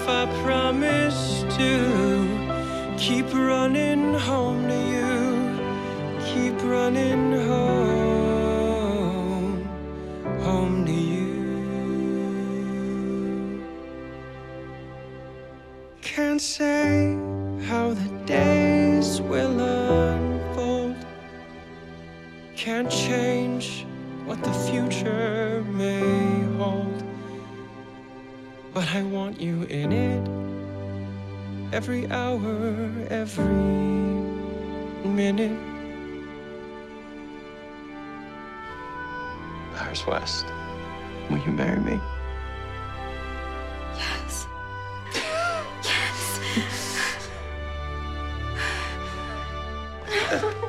I promise to keep running home to you, keep running home to you. Can't say how the days will unfold, can't change what the future may hold, but I want you in it every hour, every minute. Paris West, will you marry me? Yes. Yes.